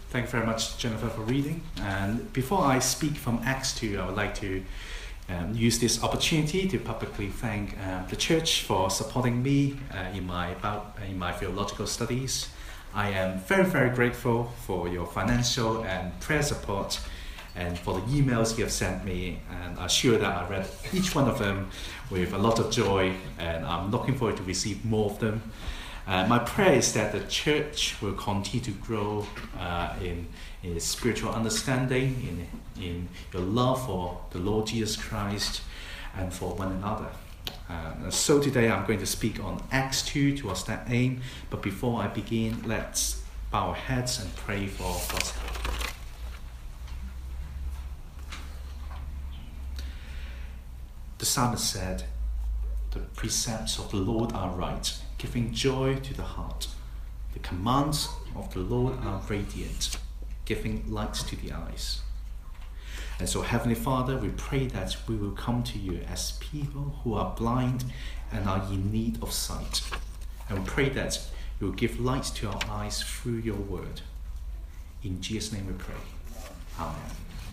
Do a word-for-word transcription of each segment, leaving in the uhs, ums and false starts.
Thank you very much, Jennifer, for reading. And before I speak from Acts two, I would like to um, use this opportunity to publicly thank um, the church for supporting me uh, in my about in my theological studies. I am very, very grateful for your financial and prayer support, and for the emails you have sent me. And I'm sure that I read each one of them with a lot of joy, and I'm looking forward to receive more of them. Uh, my prayer is that the church will continue to grow uh, in, in its spiritual understanding, in, in your love for the Lord Jesus Christ and for one another. Uh, so today I'm going to speak on Acts two towards that aim. But before I begin, let's bow our heads and pray for God's help. The psalmist said, "The precepts of the Lord are right, giving joy to the heart. The commands of the Lord are radiant, giving light to the eyes." And so, Heavenly Father, we pray that we will come to you as people who are blind and are in need of sight. And we pray that you will give light to our eyes through your word. In Jesus' name we pray. Amen.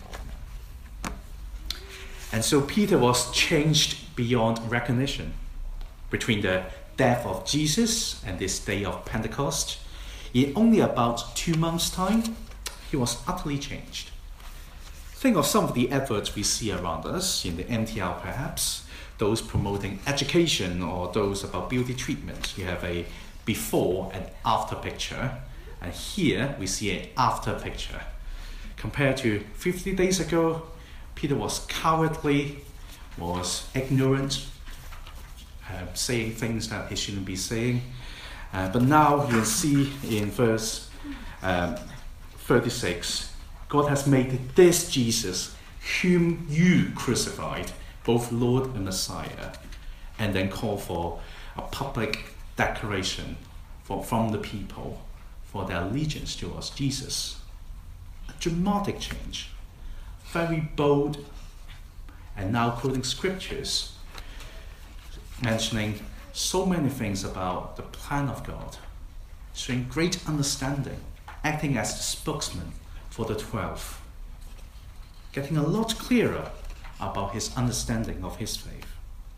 And so Peter was changed beyond recognition. Between the death of Jesus and this day of Pentecost, in only about two months' time, he was utterly changed. Think of some of the efforts we see around us, in the N T L perhaps, those promoting education or those about beauty treatment. You have a before and after picture, and here we see an after picture. Compared to fifty days ago, Peter was cowardly, was ignorant, uh, saying things that he shouldn't be saying. Uh, but now you can see in verse um, thirty-six, God has made this Jesus, whom you crucified, both Lord and Messiah, and then call for a public declaration for, from the people for their allegiance towards Jesus. A dramatic change. Very bold, and now quoting scriptures, mentioning so many things about the plan of God, showing great understanding, acting as the spokesman for the twelve, getting a lot clearer about his understanding of his faith.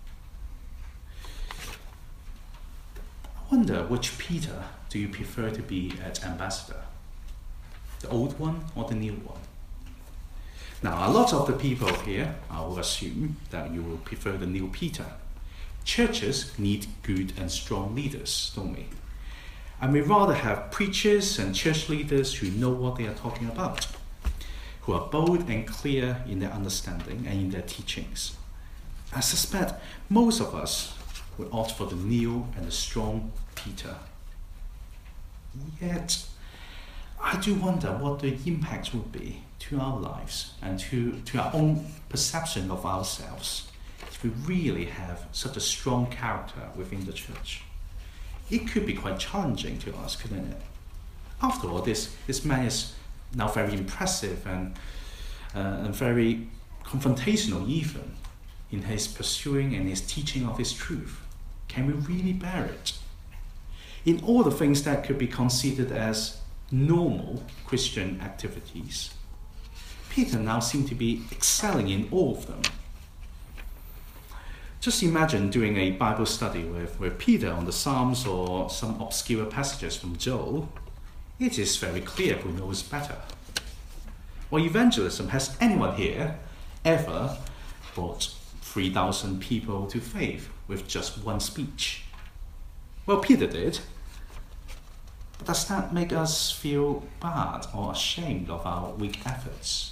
I wonder, which Peter do you prefer to be as ambassador? The old one or the new one? Now, a lot of the people here, I will assume that you will prefer the new Peter. Churches need good and strong leaders, don't we? And we rather have preachers and church leaders who know what they are talking about, who are bold and clear in their understanding and in their teachings. I suspect most of us will opt for the new and the strong Peter. Yet, I do wonder what the impact would be to our lives and to, to our own perception of ourselves if we really have such a strong character within the church. It could be quite challenging to us, couldn't it? After all, this, this man is now very impressive and, uh, and very confrontational even in his pursuing and his teaching of his truth. Can we really bear it? In all the things that could be considered as normal Christian activities, Peter now seemed to be excelling in all of them. Just imagine doing a Bible study with, with Peter on the Psalms or some obscure passages from Joel. It is very clear who knows better. Or evangelism. Has anyone here ever brought three thousand people to faith with just one speech? Well, Peter did. But does that make us feel bad or ashamed of our weak efforts?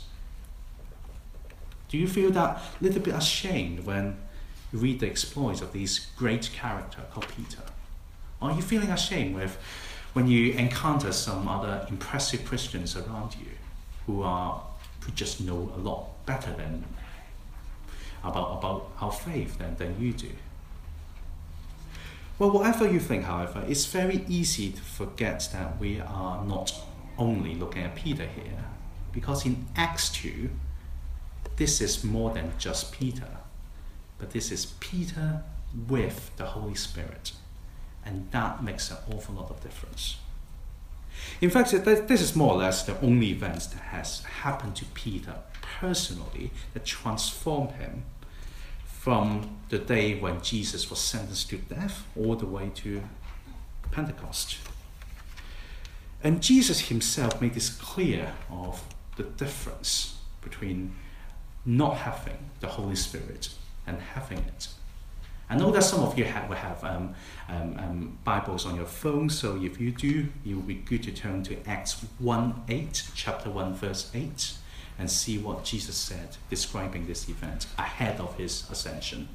Do you feel that little bit ashamed when you read the exploits of this great character called Peter? Or are you feeling ashamed with when you encounter some other impressive Christians around you who are who just know a lot better than about about our faith than, than you do? Well, whatever you think, however, it's very easy to forget that we are not only looking at Peter here, because in Acts two, this is more than just Peter, but this is Peter with the Holy Spirit, and that makes an awful lot of difference. In fact, this is more or less the only event that has happened to Peter personally that transformed him from the day when Jesus was sentenced to death all the way to Pentecost. And Jesus himself made this clear of the difference between not having the Holy Spirit and having it. I know that some of you have, will have um, um, um, Bibles on your phone, so if you do, it will be good to turn to Acts one eight, chapter one, verse eight, and see what Jesus said describing this event ahead of his ascension.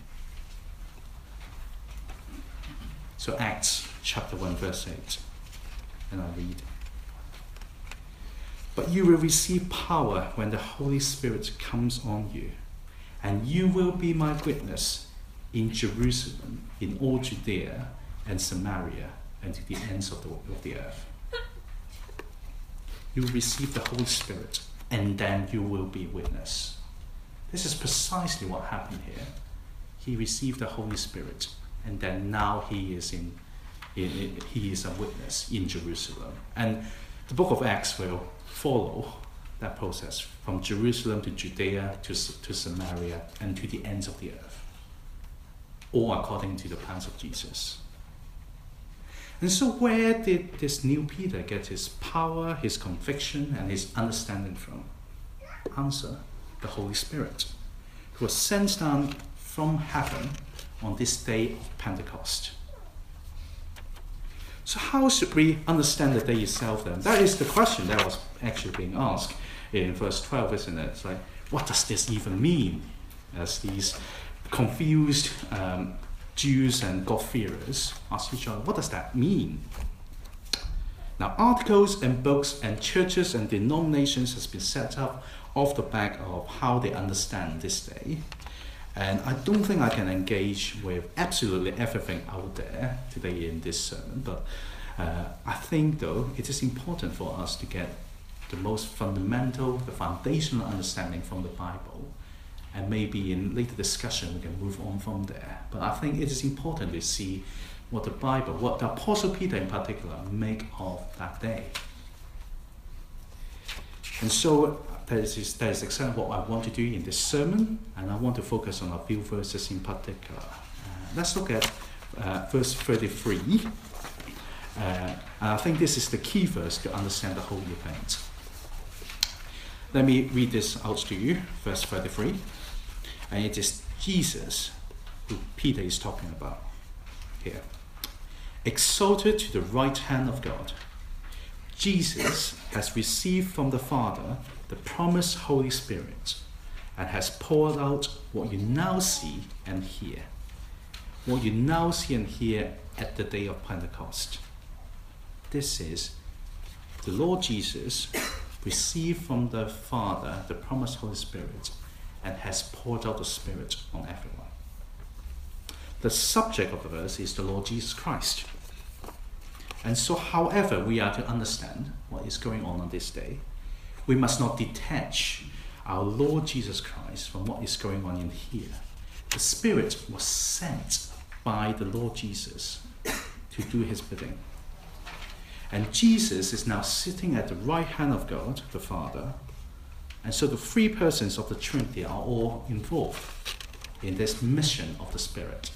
So Acts chapter one, verse eight, and I read. But you will receive power when the Holy Spirit comes on you, and you will be my witness in Jerusalem, in all Judea and Samaria, and to the ends of the, of the earth. You will receive the Holy Spirit, and then you will be witness. This is precisely what happened here. He received the Holy Spirit, and then now he is in, in, in he is a witness in Jerusalem. And the book of Acts will follow that process from Jerusalem to Judea to, to Samaria and to the ends of the earth, all according to the plans of Jesus. And so where did this new Peter get his power, his conviction, and his understanding from? Answer, the Holy Spirit, who was sent down from heaven on this day of Pentecost. So how should we understand the day itself then? That is the question that was actually being asked in verse twelve, isn't it? It's like, what does this even mean? As these confused um, Jews and God-fearers ask each other, what does that mean? Now, articles and books and churches and denominations has been set up off the back of how they understand this day. And I don't think I can engage with absolutely everything out there today in this sermon, but uh, I think, though, it is important for us to get the most fundamental, the foundational understanding from the Bible, and maybe in later discussion we can move on from there. But I think it is important to see what the Bible, what the Apostle Peter in particular, make of that day. And so that is, that is exactly what I want to do in this sermon, and I want to focus on a few verses in particular. Uh, let's look at uh, verse thirty-three. Uh, and I think this is the key verse to understand the whole event. Let me read this out to you, verse thirty-three. And it is Jesus who Peter is talking about here. Exalted to the right hand of God, Jesus has received from the Father the promised Holy Spirit and has poured out what you now see and hear. What you now see and hear at the day of Pentecost. This is the Lord Jesus received from the Father the promised Holy Spirit and has poured out the Spirit on everyone. The subject of the verse is the Lord Jesus Christ. And so however we are to understand what is going on on this day, we must not detach our Lord Jesus Christ from what is going on in here. The Spirit was sent by the Lord Jesus to do his bidding. And Jesus is now sitting at the right hand of God, the Father. And so the three persons of the Trinity are all involved in this mission of the Spirit.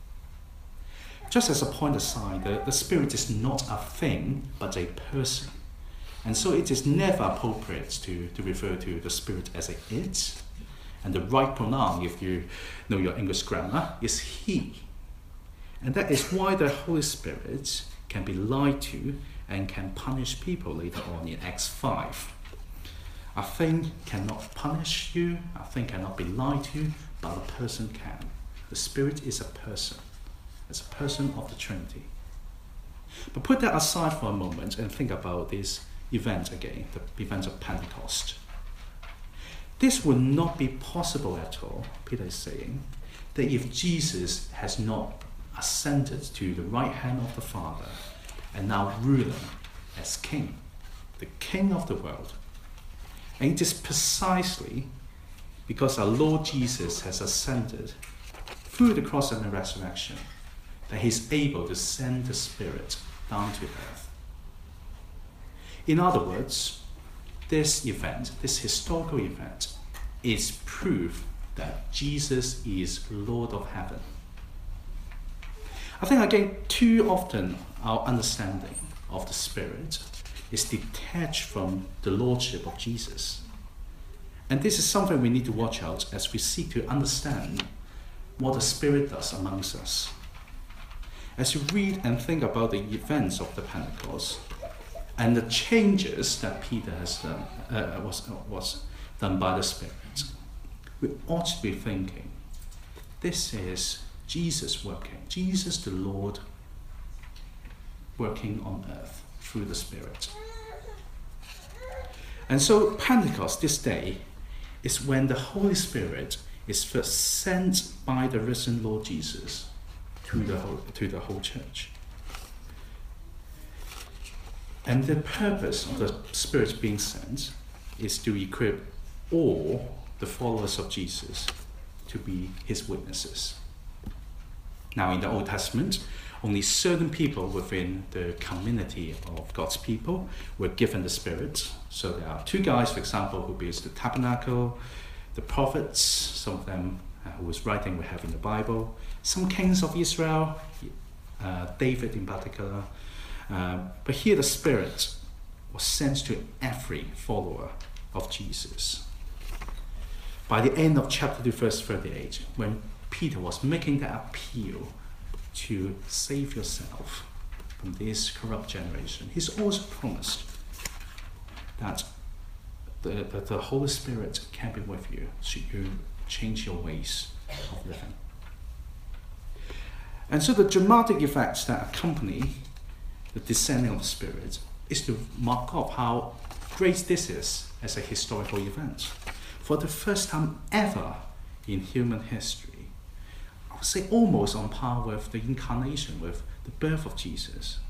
Just as a point aside, the, the Spirit is not a thing, but a person. And so it is never appropriate to, to refer to the Spirit as a it. And the right pronoun, if you know your English grammar, is he. And that is why the Holy Spirit can be lied to and can punish people later on in Acts five. A thing cannot punish you, a thing cannot be lied to, but a person can. The Spirit is a person. It's a person of the Trinity. But put that aside for a moment and think about this event again, the event of Pentecost. This would not be possible at all, Peter is saying, that if Jesus has not ascended to the right hand of the Father and now ruling as King, the King of the world. And it is precisely because our Lord Jesus has ascended through the cross and the resurrection that he's able to send the Spirit down to earth. In other words, this event, this historical event, is proof that Jesus is Lord of heaven. I think again, too often our understanding of the Spirit is detached from the Lordship of Jesus. And this is something we need to watch out as we seek to understand what the Spirit does amongst us. As you read and think about the events of the Pentecost and the changes that Peter has done, uh, was, was done by the Spirit, we ought to be thinking, this is Jesus working, Jesus the Lord working on earth through the Spirit. And so Pentecost, this day, is when the Holy Spirit is first sent by the risen Lord Jesus to the whole, to the whole church. And the purpose of the Spirit being sent is to equip all the followers of Jesus to be his witnesses. Now, in the Old Testament, only certain people within the community of God's people were given the Spirit. So there are two guys, for example, who built the tabernacle, the prophets, some of them uh, who was writing we have in the Bible, some kings of Israel, uh, David in particular. Uh, but here the Spirit was sent to every follower of Jesus. By the end of chapter two, verse thirty-eight, when Peter was making the appeal to save yourself from this corrupt generation, he's also promised that the, that the Holy Spirit can be with you should you change your ways of living. And so the dramatic effects that accompany the descending of the Spirit is to mark off how great this is as a historical event. For the first time ever in human history, I would say almost on par with the incarnation, with the birth of Jesus,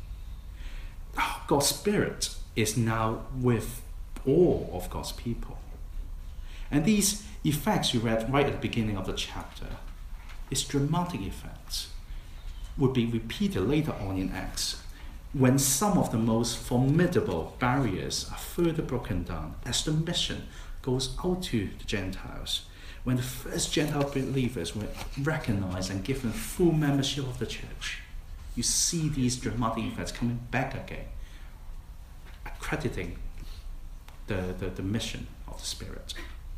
God's Spirit is now with all of God's people. And these effects you read right at the beginning of the chapter, these dramatic effects, would be repeated later on in Acts, when some of the most formidable barriers are further broken down as the mission goes out to the Gentiles, when the first Gentile believers were recognized and given full membership of the church. You see these dramatic events coming back again, accrediting the, the, the mission of the Spirit.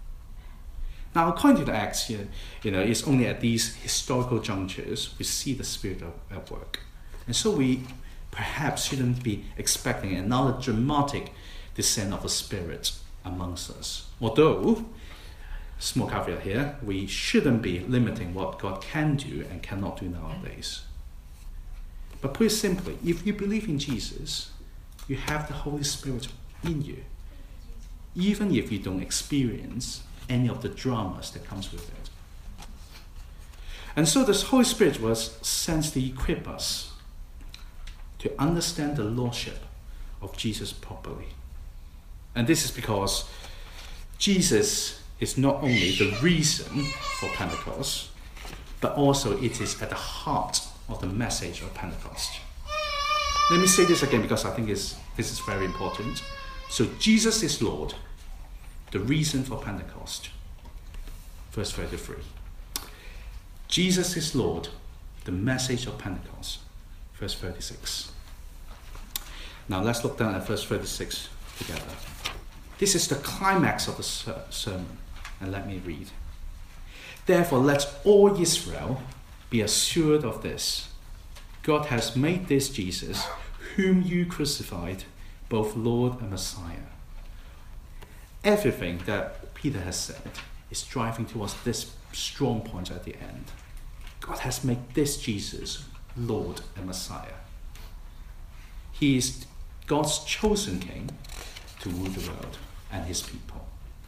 Now, according to the Acts, you, you know, it's only at these historical junctures we see the Spirit at, at work. And so we perhaps shouldn't be expecting another dramatic descent of the Spirit amongst us. Although, small caveat here, we shouldn't be limiting what God can do and cannot do nowadays. But put it simply, if you believe in Jesus, you have the Holy Spirit in you, even if you don't experience any of the dramas that comes with it. And so this Holy Spirit was sent to equip us to understand the Lordship of Jesus properly. And this is because Jesus is not only the reason for Pentecost, but also it is at the heart of the message of Pentecost. Let me say this again because I think it's, this is very important. So Jesus is Lord, the reason for Pentecost. Verse thirty-three. Jesus is Lord, the message of Pentecost. Verse thirty-six. Now let's look down at verse thirty-six together. This is the climax of the ser- sermon. And let me read. Therefore, let all Israel be assured of this. God has made this Jesus, whom you crucified, both Lord and Messiah. Everything that Peter has said is driving towards this strong point at the end. God has made this Jesus Lord and Messiah. He is God's chosen king to rule the world and his people.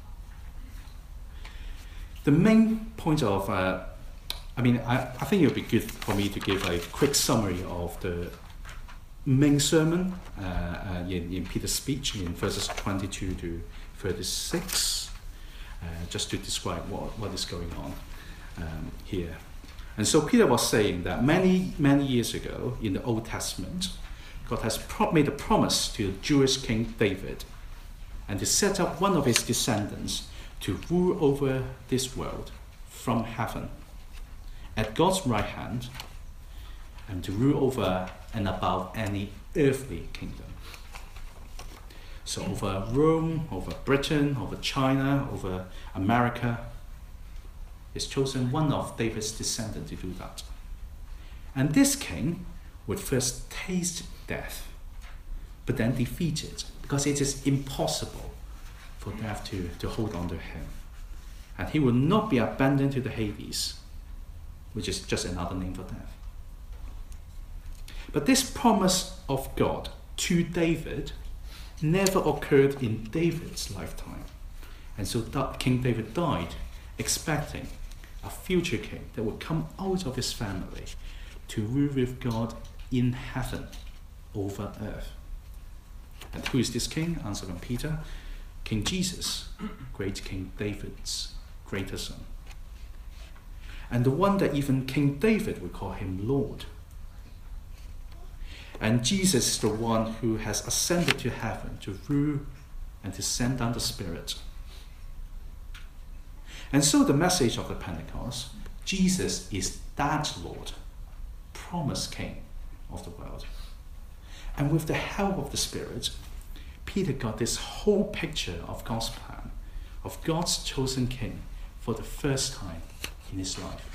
The main point of, uh, I mean, I, I think it would be good for me to give a quick summary of the main sermon uh, uh, in, in Peter's speech in verses twenty-two to thirty-six, uh, just to describe what, what is going on um, here. And so Peter was saying that many, many years ago in the Old Testament, God has made a promise to Jewish King David and to set up one of his descendants to rule over this world from heaven at God's right hand and to rule over and above any earthly kingdom. So over Rome, over Britain, over China, over America, he's chosen one of David's descendants to do that. And this king would first taste death, but then defeat it, because it is impossible for death to, to hold on to him. And he will not be abandoned to the Hades, which is just another name for death. But this promise of God to David never occurred in David's lifetime. And so King David died expecting a future king that would come out of his family to rule with God in heaven over earth. And who is this king? Answer from Peter. King Jesus, great King David's greater son. And the one that even King David would call him Lord. And Jesus is the one who has ascended to heaven to rule and to send down the Spirit. And so the message of the Pentecost, Jesus is that Lord, promised King of the world. And with the help of the Spirit, Peter got this whole picture of God's plan, of God's chosen king for the first time in his life.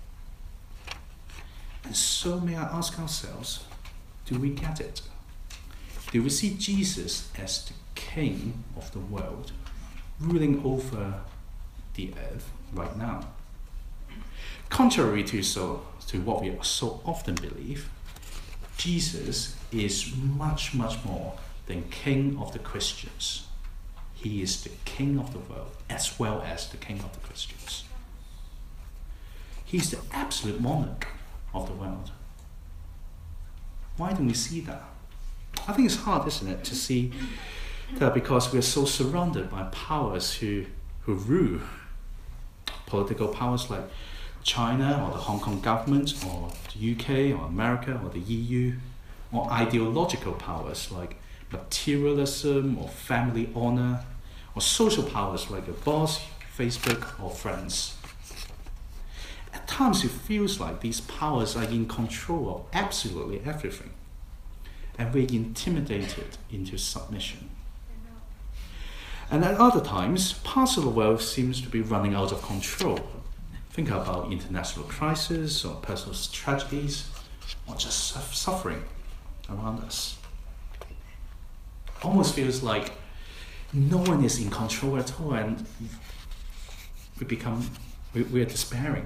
And so may I ask ourselves, do we get it? Do we see Jesus as the king of the world, ruling over the earth right now? Contrary to, so, to what we so often believe, Jesus is much, much more than king of the Christians. He is the king of the world as well as the king of the Christians. He's the absolute monarch of the world. Why don't we see that? I think it's hard, isn't it, to see that because we're so surrounded by powers who, who rule. Political powers like China or the Hong Kong government or the U K or America or the E U, or ideological powers like materialism or family honor, or social powers like your boss, Facebook, or friends. At times it feels like these powers are in control of absolutely everything, and we're intimidated into submission. And at other times, parts of the world seems to be running out of control. Think about international crisis or personal tragedies, or just suffering around us. Almost feels like no one is in control at all, and we become, we, we are despairing.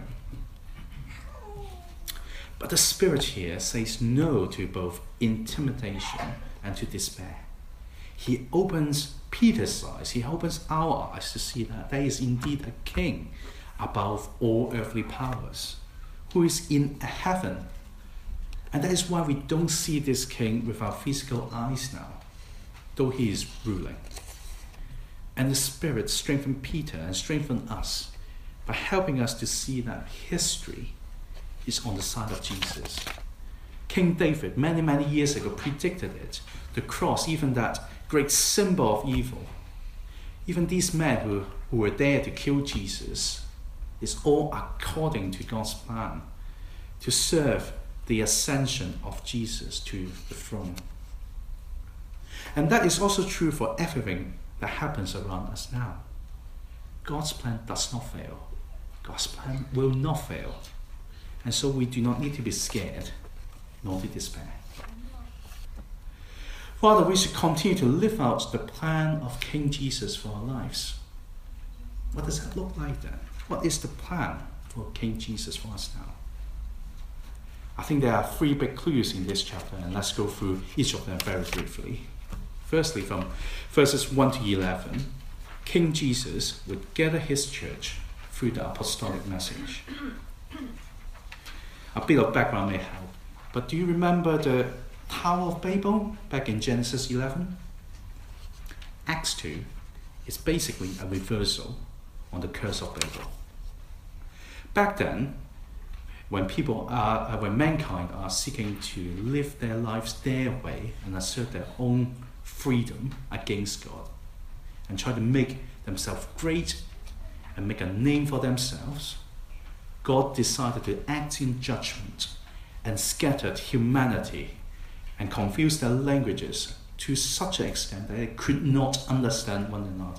But the Spirit here says no to both intimidation and to despair. He opens Peter's eyes, he opens our eyes to see that there is indeed a king above all earthly powers, who is in heaven. And that is why we don't see this king with our physical eyes now, though he is ruling. And the Spirit strengthened Peter and strengthened us by helping us to see that history is on the side of Jesus. King David, many, many years ago, predicted it. The cross, even that great symbol of evil, even these men who, who were there to kill Jesus, is all according to God's plan to serve the ascension of Jesus to the throne. And that is also true for everything that happens around us now. God's plan does not fail. God's plan will not fail. And so we do not need to be scared, nor to despair. Father, we should continue to live out the plan of King Jesus for our lives. What does that look like then? What is the plan for King Jesus for us now? I think there are three big clues in this chapter, and let's go through each of them very briefly. Firstly, from verses one to eleven, King Jesus would gather his church through the apostolic message. A bit of background may help, but do you remember the Tower of Babel back in Genesis eleven? Acts two is basically a reversal on the curse of Babel. Back then, when people are, uh, when mankind are seeking to live their lives their way and assert their own freedom against God, and try to make themselves great and make a name for themselves, God decided to act in judgment and scattered humanity and confused their languages to such an extent that they could not understand one another.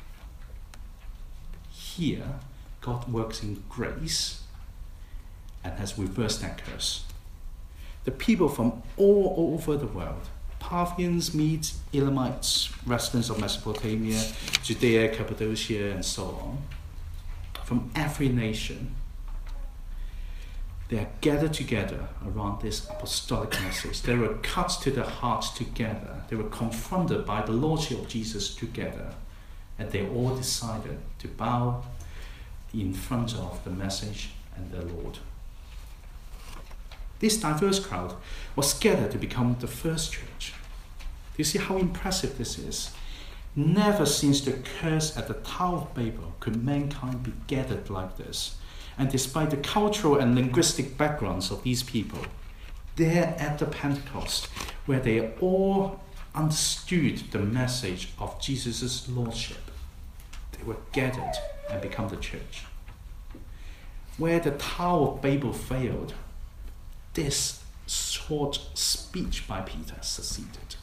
Here, God works in grace and has reversed that curse. The people from all over the world, Parthians, Medes, Elamites, residents of Mesopotamia, Judea, Cappadocia, and so on, from every nation, they are gathered together around this apostolic message. They were cut to the heart together. They were confronted by the Lordship of Jesus together. And they all decided to bow in front of the message and the Lord. This diverse crowd was gathered to become the first church. Do you see how impressive this is? Never since the curse at the Tower of Babel could mankind be gathered like this. And despite the cultural and linguistic backgrounds of these people, there at the Pentecost, where they all understood the message of Jesus' Lordship, they were gathered and become the church. Where the Tower of Babel failed, this short speech by Peter succeeded.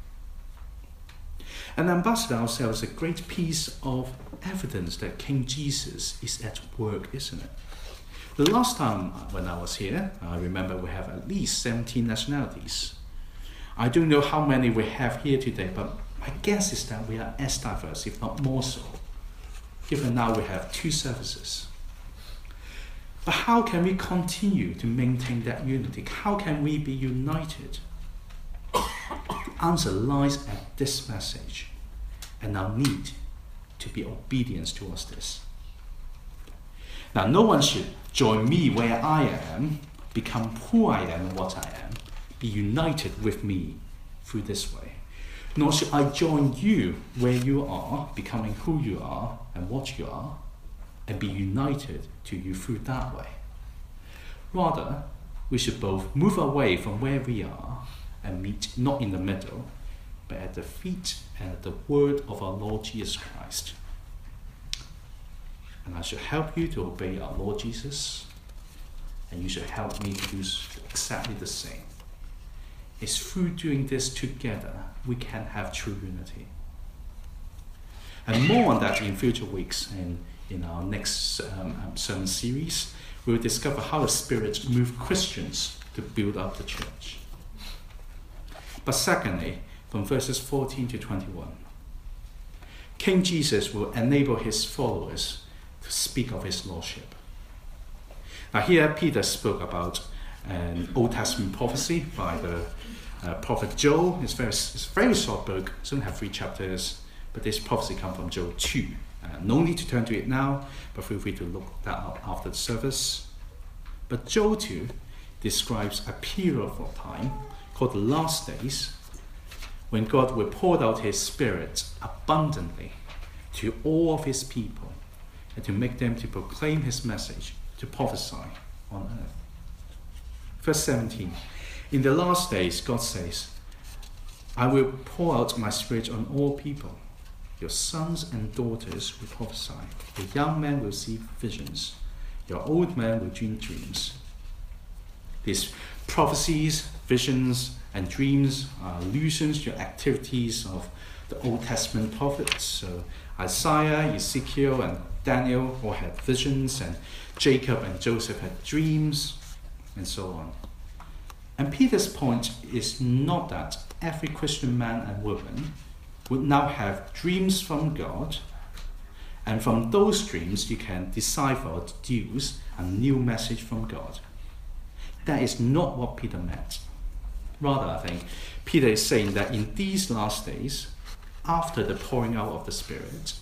And Ambassador ourselves is a great piece of evidence that King Jesus is at work, isn't it? The last time when I was here, I remember we have at least seventeen nationalities. I don't know how many we have here today, but my guess is that we are as diverse, if not more so. Even now we have two services. But how can we continue to maintain that unity? How can we be united? The answer lies at this message and our need to be obedient towards this. Now, no one should join me where I am, become who I am and what I am, be united with me through this way. Nor should I join you where you are, becoming who you are and what you are, and be united to you through that way. Rather, we should both move away from where we are and meet not in the middle, but at the feet and at the word of our Lord Jesus Christ. And I should help you to obey our Lord Jesus, and you should help me to do exactly the same. It's through doing this together we can have true unity. And more on that in future weeks and in our next um, um, sermon series. We'll discover how the Spirit moved Christians to build up the church. But secondly, from verses fourteen to twenty-one, King Jesus will enable his followers to speak of his Lordship. Now here Peter spoke about an Old Testament prophecy by the uh, prophet Joel. It's, very, it's a very short book, it's only have three chapters, but this prophecy comes from Joel two. Uh, no need to turn to it now, but feel free to look that up after the service. But Joel two describes a period of time called the last days, when God will pour out his Spirit abundantly to all of his people and to make them to proclaim his message, to prophesy on earth. Verse seventeen, in the last days, God says, I will pour out my Spirit on all people. Your sons and daughters will prophesy. Your young men will see visions. Your old men will dream dreams. These prophecies, visions, and dreams are allusions to activities of the Old Testament prophets. So Isaiah, Ezekiel, and Daniel all had visions, and Jacob and Joseph had dreams, and so on. And Peter's point is not that every Christian man and woman would now have dreams from God, and from those dreams you can decipher or deduce a new message from God. That is not what Peter meant. Rather, I think, Peter is saying that in these last days, after the pouring out of the Spirit,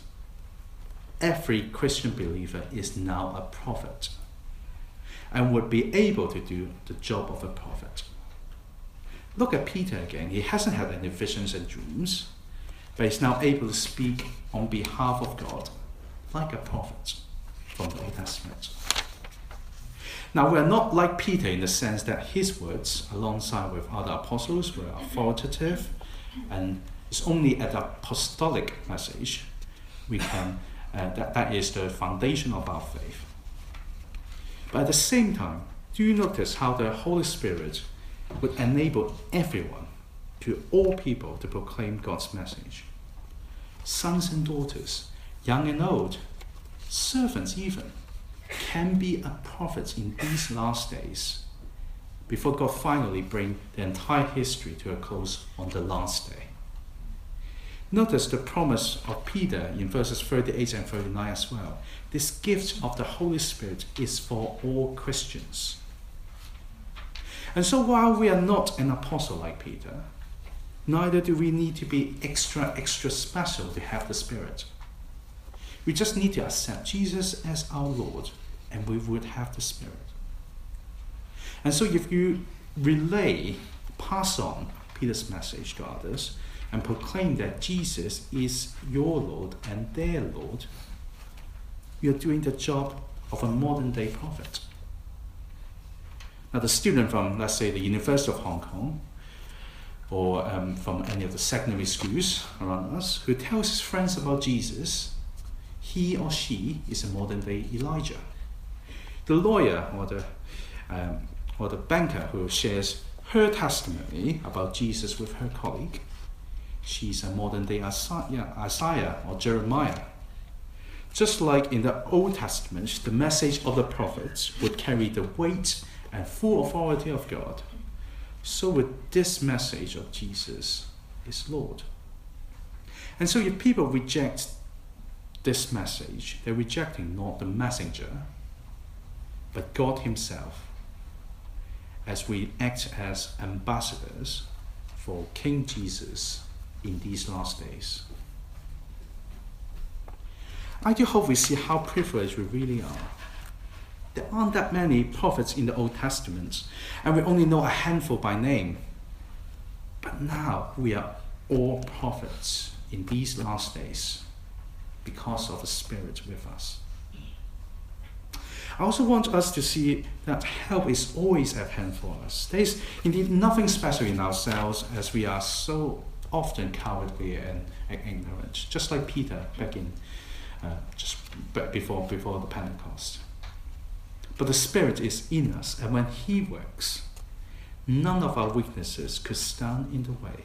every Christian believer is now a prophet and would be able to do the job of a prophet. Look at Peter again. He hasn't had any visions and dreams, but he's now able to speak on behalf of God like a prophet from the Old Testament. Now, we are not like Peter in the sense that his words, alongside with other apostles, were authoritative, and it's only at the apostolic message we can, uh, that, that is the foundation of our faith. But at the same time, do you notice how the Holy Spirit would enable everyone, to all people, to proclaim God's message? Sons and daughters, young and old, servants even, can be a prophet in these last days before God finally brings the entire history to a close on the last day. Notice the promise of Peter in verses thirty-eight and thirty-nine as well. This gift of the Holy Spirit is for all Christians. And so while we are not an apostle like Peter, neither do we need to be extra, extra special to have the Spirit. We just need to accept Jesus as our Lord, and we would have the Spirit. And so if you relay, pass on Peter's message to others, and proclaim that Jesus is your Lord and their Lord, you're doing the job of a modern day prophet. Now, the student from, let's say, the University of Hong Kong, or um, from any of the secondary schools around us, who tells his friends about Jesus, he or she is a modern day Elijah. The lawyer or the, um, or the banker who shares her testimony about Jesus with her colleague, she's a modern day Isaiah, Isaiah or Jeremiah. Just like in the Old Testament, the message of the prophets would carry the weight and full authority of God, so with this message of Jesus is Lord. And so if people reject this message, they're rejecting not the messenger, but God himself, as we act as ambassadors for King Jesus in these last days. I do hope we see how privileged we really are. There aren't that many prophets in the Old Testament, and we only know a handful by name. But now we are all prophets in these last days because of the Spirit with us. I also want us to see that help is always at hand for us. There is indeed nothing special in ourselves, as we are so often cowardly and ignorant, just like Peter back in uh, just before before the Pentecost. But the Spirit is in us, and when he works, none of our weaknesses could stand in the way.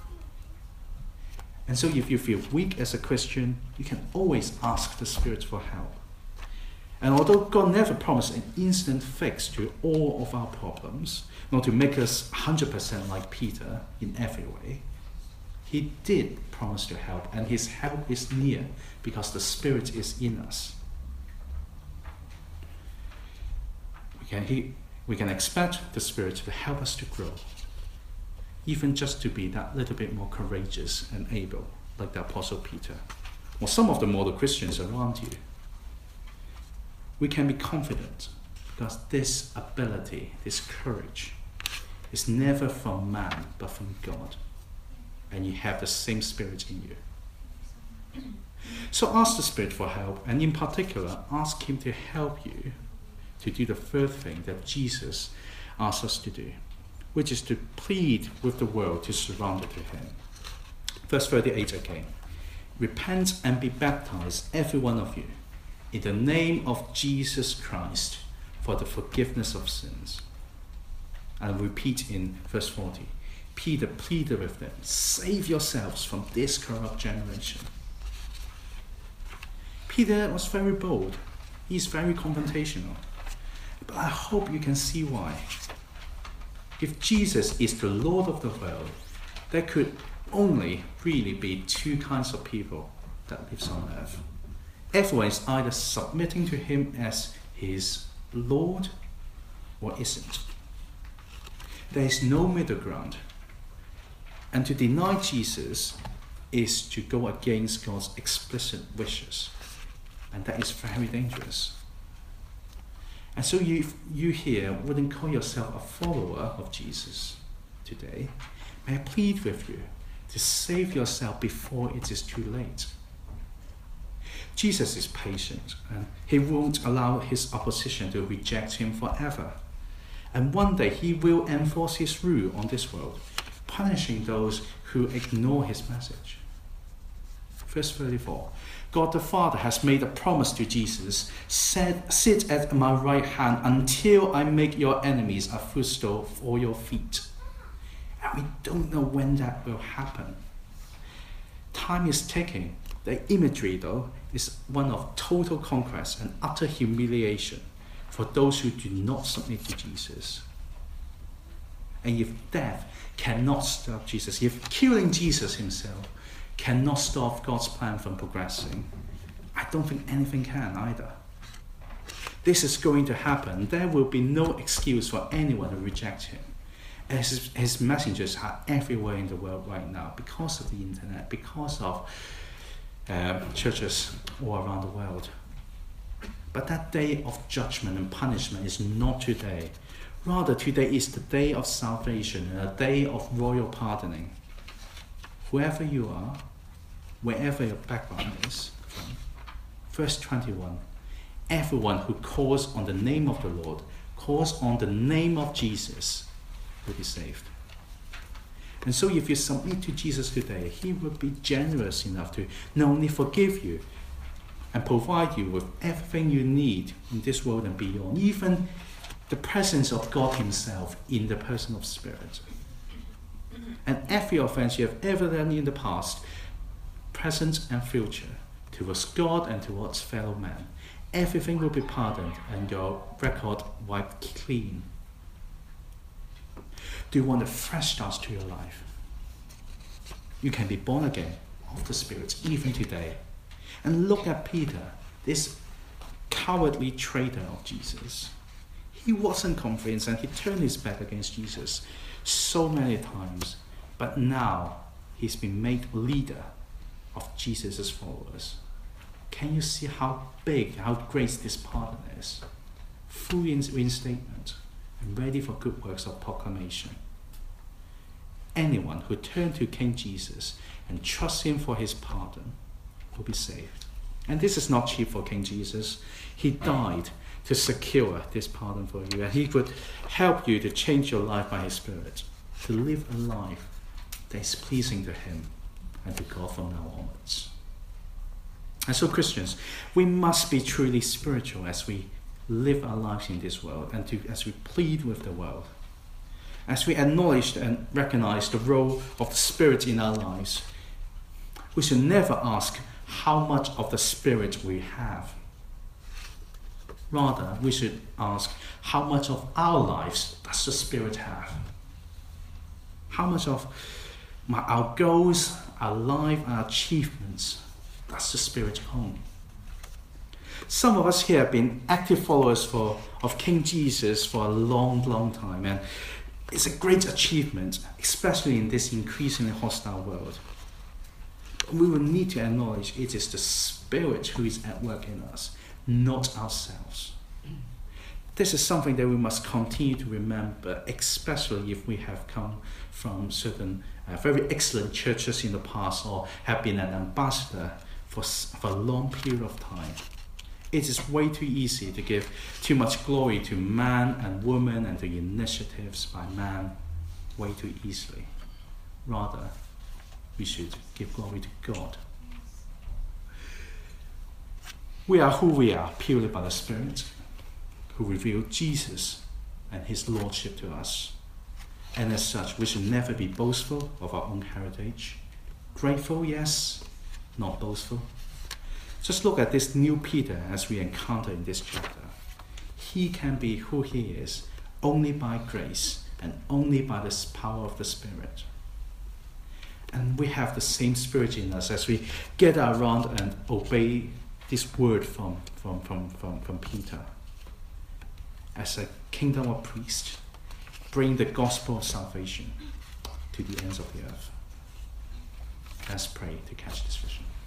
And so if you feel weak as a Christian, you can always ask the Spirit for help. And although God never promised an instant fix to all of our problems, nor to make us one hundred percent like Peter in every way, he did promise to help, and his help is near because the Spirit is in us. We can, he, we can expect the Spirit to help us to grow, even just to be that little bit more courageous and able, like the Apostle Peter, or some of the model Christians around you. We can be confident because this ability, this courage, is never from man but from God, and you have the same Spirit in you. So ask the Spirit for help, and in particular, ask him to help you to do the third thing that Jesus asks us to do, which is to plead with the world to surrender to him. Verse thirty-eight again. Repent and be baptized, every one of you, in the name of Jesus Christ, for the forgiveness of sins. And repeat in verse forty. Peter pleaded with them, save yourselves from this corrupt generation. Peter was very bold. He's very confrontational. But I hope you can see why. If Jesus is the Lord of the world, there could only really be two kinds of people that lives on earth. Everyone is either submitting to him as his Lord or isn't. There is no middle ground. And to deny Jesus is to go against God's explicit wishes. And that is very dangerous. And so you, you here wouldn't call yourself a follower of Jesus today. May I plead with you to save yourself before it is too late. Jesus is patient, and he won't allow his opposition to reject him forever. And one day he will enforce his rule on this world, punishing those who ignore his message. Verse thirty-four, God the Father has made a promise to Jesus, said, sit at my right hand until I make your enemies a footstool for your feet. And we don't know when that will happen. Time is ticking. The imagery, though, is one of total conquest and utter humiliation for those who do not submit to Jesus. And if death cannot stop Jesus, if killing Jesus himself cannot stop God's plan from progressing, I don't think anything can either. This is going to happen. There will be no excuse for anyone to reject him. As his, his messengers are everywhere in the world right now because of the internet, because of um, churches all around the world. But that day of judgment and punishment is not today. Rather, today is the day of salvation and a day of royal pardoning. Whoever you are, wherever your background is from. Verse twenty-one, everyone who calls on the name of the Lord, calls on the name of Jesus, will be saved. And so if you submit to Jesus today, he will be generous enough to not only forgive you and provide you with everything you need in this world and beyond, even the presence of God himself in the person of Spirit. And every offense you have ever done in the past, present and future, towards God and towards fellow men, everything will be pardoned and your record wiped clean. Do you want a fresh start to your life? You can be born again of the Spirit even today. And look at Peter, this cowardly traitor of Jesus. He wasn't convinced and he turned his back against Jesus so many times. But now he's been made leader of Jesus' followers. Can you see how big, how great this pardon is? Full reinstatement and ready for good works of proclamation. Anyone who turns to King Jesus and trusts him for his pardon will be saved. And this is not cheap for King Jesus. He died to secure this pardon for you, and he would help you to change your life by his Spirit, to live a life that is pleasing to him and to God from now onwards. And so Christians, we must be truly spiritual as we live our lives in this world and to, as we plead with the world. As we acknowledge and recognize the role of the Spirit in our lives, we should never ask how much of the Spirit we have. Rather, we should ask how much of our lives does the Spirit have? How much of my, our goals, our life, our achievements does the Spirit own? Some of us here have been active followers for, of King Jesus for a long, long time, and it's a great achievement, especially in this increasingly hostile world. We will need to acknowledge it is the Spirit who is at work in us, not ourselves. This is something that we must continue to remember, especially if we have come from certain uh, very excellent churches in the past or have been an ambassador for, for a long period of time. It is way too easy to give too much glory to man and woman and to initiatives by man way too easily. Rather, we should give glory to God. We are who we are purely by the Spirit, who revealed Jesus and his lordship to us. And as such, we should never be boastful of our own heritage. Grateful, yes, not boastful. Just look at this new Peter as we encounter in this chapter. He can be who he is only by grace and only by the power of the Spirit. And we have the same Spirit in us as we gather around and obey this word from, from, from, from, from Peter. As a kingdom of priests, bring the gospel of salvation to the ends of the earth. Let's pray to catch this vision.